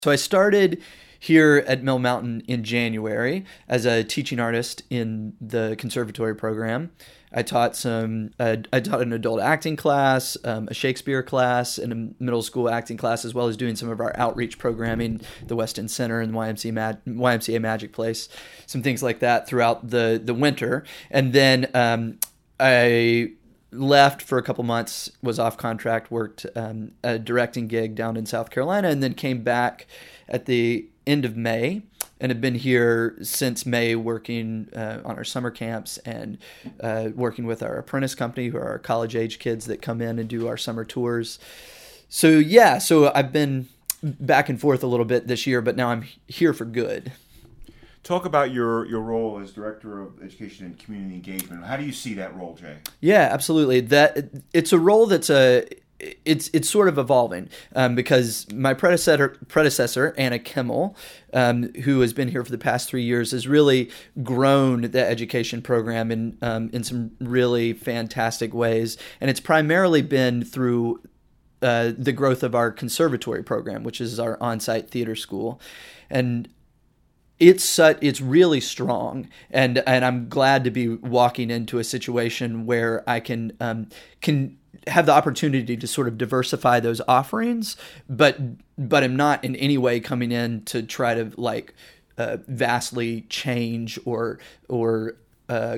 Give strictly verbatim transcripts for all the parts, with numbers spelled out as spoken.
So I started here at Mill Mountain in January as a teaching artist in the conservatory program. I taught some. Uh, I taught an adult acting class, um, a Shakespeare class, and a middle school acting class, as well as doing some of our outreach programming, the West End Center and Y M C A, Mag- Y M C A Magic Place, some things like that throughout the the winter. And then um, I left for a couple months, was off contract, worked um, a directing gig down in South Carolina, and then came back at the end of May and have been here since May working uh, on our summer camps and uh, working with our apprentice company, who are our college-age kids that come in and do our summer tours. So yeah, so I've been back and forth a little bit this year, but now I'm here for good. Talk about your, your role as Director of Education and Community Engagement. How do you see that role, Jay? Yeah, absolutely. That it's a role that's a it's it's sort of evolving um, because my predecessor predecessor Anna Kimmel, um, who has been here for the past three years, has really grown the education program in um, in some really fantastic ways, and it's primarily been through uh, the growth of our conservatory program, which is our on-site theater school, and It's such, it's really strong, and and I'm glad to be walking into a situation where I can um, can have the opportunity to sort of diversify those offerings, but but I'm not in any way coming in to try to like uh, vastly change or or uh,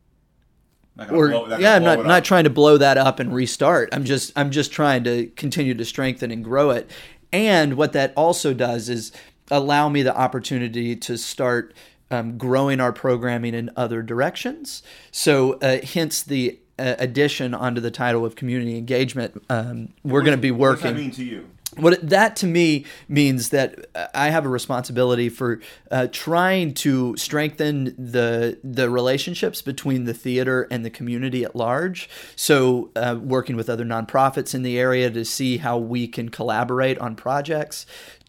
or blow, yeah, I'm not not trying to blow that up and restart. I'm just I'm just trying to continue to strengthen and grow it, and what that also does is allow me the opportunity to start um, growing our programming in other directions. So uh, hence the uh, addition onto the title of community engagement. Um, we're going to be working. What does that mean to you? What that to me means that I have a responsibility for uh, trying to strengthen the the relationships between the theater and the community at large. So uh, working with other nonprofits in the area to see how we can collaborate on projects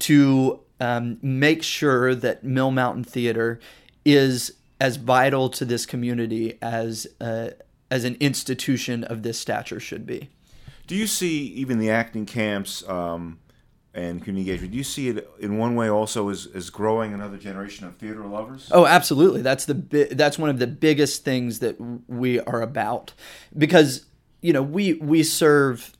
to Um, make sure that Mill Mountain Theater is as vital to this community as uh, as an institution of this stature should be. Do you see even the acting camps um, and community engagement, do you see it in one way also as, as growing another generation of theater lovers? Oh, absolutely. That's the bi- that's one of the biggest things that we are about, because you know we we serve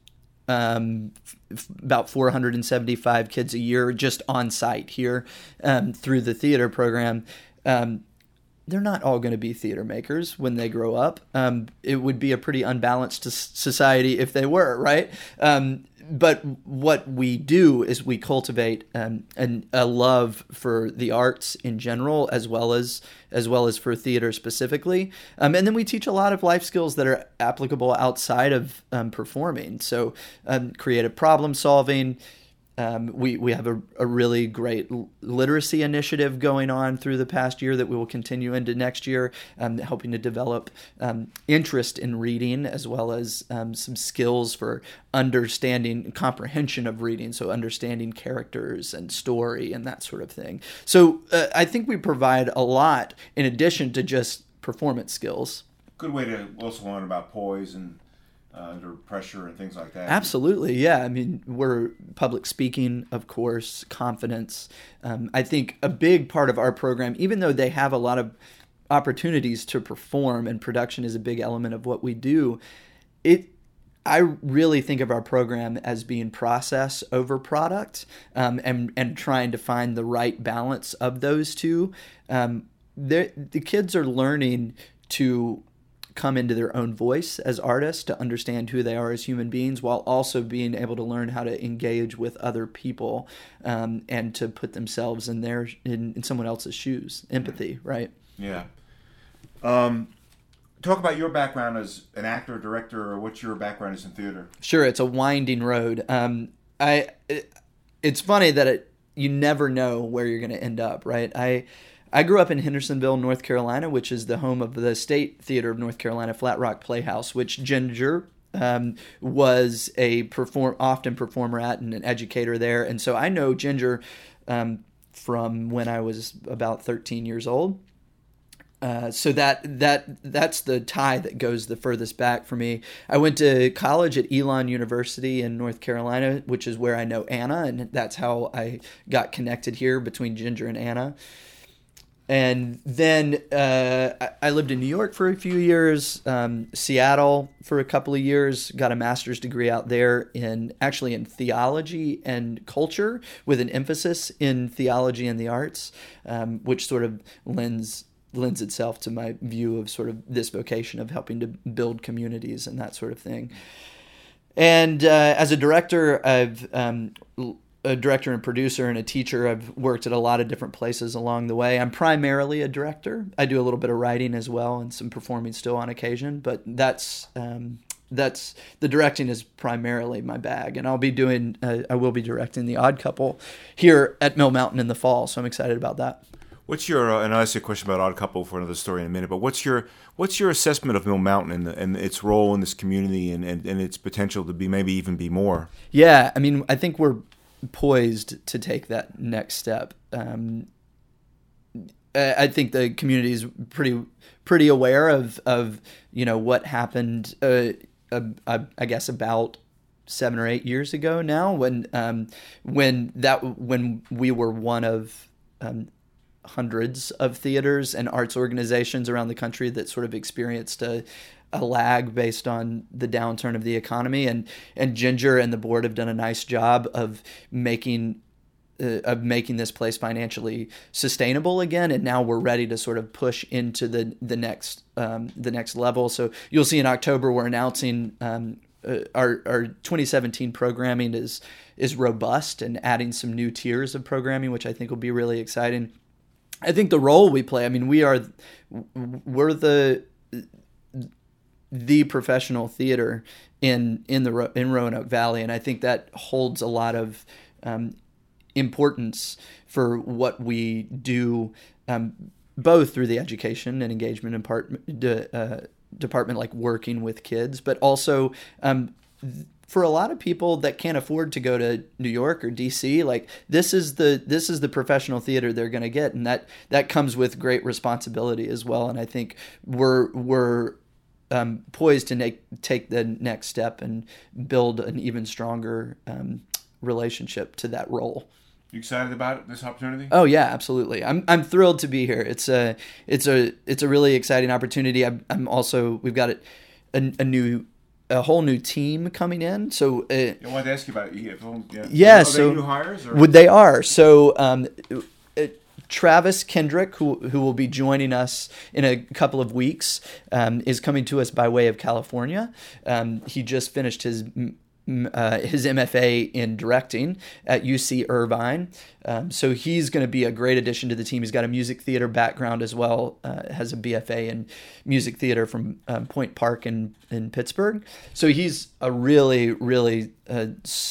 Um, about four hundred seventy-five kids a year just on site here um, through the theater program. Um, they're not all going to be theater makers when they grow up. Um, it would be a pretty unbalanced society if they were, right? Um, but what we do is we cultivate um, an, a love for the arts in general, as well as as well as for theater specifically. Um, and then we teach a lot of life skills that are applicable outside of um, performing. So um, creative problem solving. Um, we, we have a, a really great literacy initiative going on through the past year that we will continue into next year, um, helping to develop um, interest in reading, as well as um, some skills for understanding, comprehension of reading, so understanding characters and story and that sort of thing. So uh, I think we provide a lot in addition to just performance skills. Good way to also learn about poise and Uh, under pressure and things like that. Absolutely, yeah. I mean, we're public speaking, of course, confidence. Um, I think a big part of our program, even though they have a lot of opportunities to perform, and production is a big element of what we do, it. I really think of our program as being process over product, um, and and trying to find the right balance of those two. Um, the kids are learning to come into their own voice as artists, to understand who they are as human beings, while also being able to learn how to engage with other people um, and to put themselves in their in, in someone else's shoes. Empathy, right? Yeah. Um, talk about your background as an actor, director, or what your background is in theater. Sure, it's a winding road. Um, I it, it's funny that it you never know where you're going to end up, right? I. I grew up in Hendersonville, North Carolina, which is the home of the State Theater of North Carolina, Flat Rock Playhouse, which Ginger um, was a perform often performer at and an educator there. And so I know Ginger um, from when I was about thirteen years old. Uh, so that that that's the tie that goes the furthest back for me. I went to college at Elon University in North Carolina, which is where I know Anna, and that's how I got connected here between Ginger and Anna. And then uh, I, I lived in New York for a few years, um, Seattle for a couple of years, got a master's degree out there in actually in theology and culture with an emphasis in theology and the arts, um, which sort of lends lends itself to my view of sort of this vocation of helping to build communities and that sort of thing. And uh, as a director, I've um, a director and producer and a teacher. I've worked at a lot of different places along the way. I'm primarily a director. I do a little bit of writing as well and some performing still on occasion, but that's um, that's the directing is primarily my bag. And I'll be doing uh, I will be directing The Odd Couple here at Mill Mountain in the fall, so I'm excited about that. What's your, uh, and I'll ask you a question about Odd Couple for another story in a minute, but what's your what's your assessment of Mill Mountain and, and its role in this community and, and, and its potential to be maybe even be more? Yeah, I mean, I think we're poised to take that next step. Um, I think the community is pretty pretty aware of, of you know, what happened, uh, uh, I guess, about seven or eight years ago now when um, when that when we were one of um, hundreds of theaters and arts organizations around the country that sort of experienced a, a lag based on the downturn of the economy. And, and Ginger and the board have done a nice job of making uh, of making this place financially sustainable again. And now we're ready to sort of push into the the next um, the next level. So you'll see in October we're announcing um, uh, our our twenty seventeen programming is is robust and adding some new tiers of programming, which I think will be really exciting. I think the role we play, I mean, we are, we're the, the professional theater in, in the, in Roanoke Valley. And I think that holds a lot of um, importance for what we do, um, both through the education and engagement in part, uh, department, like working with kids, but also um, for a lot of people that can't afford to go to New York or D C, like this is the this is the professional theater they're going to get, and that that comes with great responsibility as well. And I think we're we're um, poised to make, take the next step and build an even stronger um, relationship to that role. You excited about this opportunity? Oh yeah, absolutely. I'm I'm thrilled to be here. It's a it's a it's a really exciting opportunity. I'm I'm also we've got a, a, a new. a whole new team coming in. So uh, I wanted to ask you about it. Yeah, yeah are so they new hires? Or? Would they are. So um, uh, Travis Kendrick, who who will be joining us in a couple of weeks, um, is coming to us by way of California. Um, he just finished his uh, his M F A in directing at U C Irvine. Um, so he's going to be a great addition to the team. He's got a music theater background as well, uh, has a B F A in music theater from um, Point Park in, in Pittsburgh. So he's a really, really uh,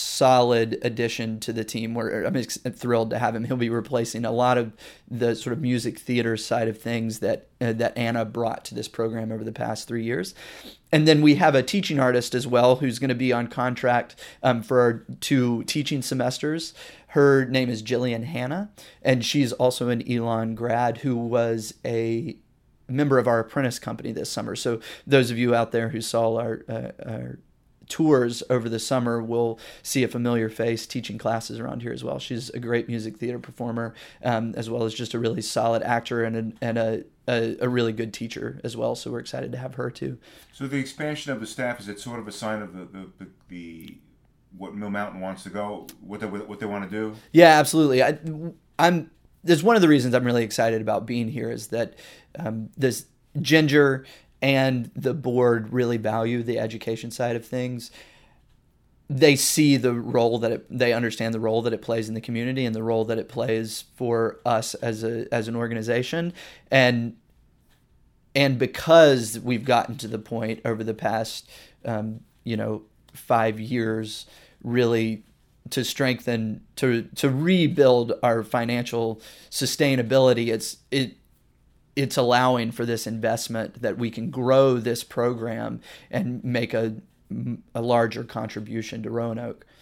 solid addition to the team. Where I'm thrilled to have him. He'll be replacing a lot of the sort of music theater side of things that uh, that Anna brought to this program over the past three years. And then we have a teaching artist as well who's going to be on contract um, for our two teaching semesters. Her name is Jillian Hanna, and she's also an Elon grad who was a member of our apprentice company this summer. So those of you out there who saw our, uh, our tours over the summer will see a familiar face teaching classes around here as well. She's a great music theater performer, um, as well as just a really solid actor and a, and a, a, a really good teacher as well. So we're excited to have her too. So the expansion of the staff, is it sort of a sign of the, the, the, the what Mill Mountain wants to go, what they what they want to do? Yeah, absolutely. I, I'm. There's one of the reasons I'm really excited about being here is that um, this Ginger and the board really value the education side of things. They see the role that it, they understand the role that it plays in the community and the role that it plays for us as a as an organization, and and because we've gotten to the point over the past um, you know five years really to strengthen to to rebuild our financial sustainability, it's it it's allowing for this investment that we can grow this program and make a a larger contribution to Roanoke.